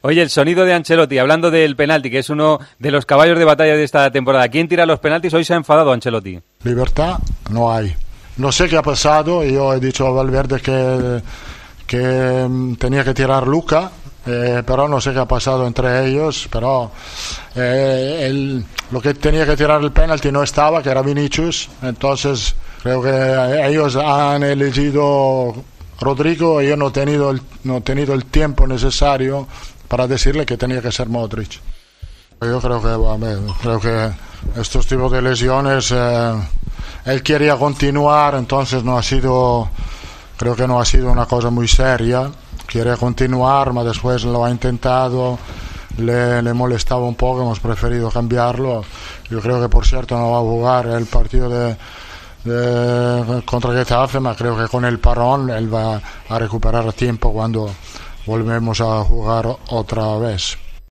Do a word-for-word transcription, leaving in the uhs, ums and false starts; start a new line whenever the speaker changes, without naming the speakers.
Oye, el sonido de Ancelotti, hablando del penalti, que es uno de los caballos de batalla de esta temporada. ¿Quién tira los penaltis? Hoy se ha enfadado Ancelotti.
Libertad no hay. No sé qué ha pasado. Yo he dicho a Valverde que, que tenía que tirar Luka, eh, pero no sé qué ha pasado entre ellos. Pero eh, el, lo que tenía que tirar el penalti no estaba, que era Vinicius. Entonces creo que ellos han elegido Rodrigo y yo no he tenido el, no he tenido el tiempo necesario para decirle que tenía que ser Modric. Yo creo que, bueno, creo que estos tipos de lesiones, eh, él quería continuar, entonces no ha sido, creo que no ha sido una cosa muy seria. Quería continuar, pero después lo ha intentado, le, le molestaba un poco, hemos preferido cambiarlo. Yo creo que, por cierto, no va a jugar el partido de, de contra Getafe, pero creo que con el parón él va a recuperar tiempo cuando volvemos a jugar otra vez.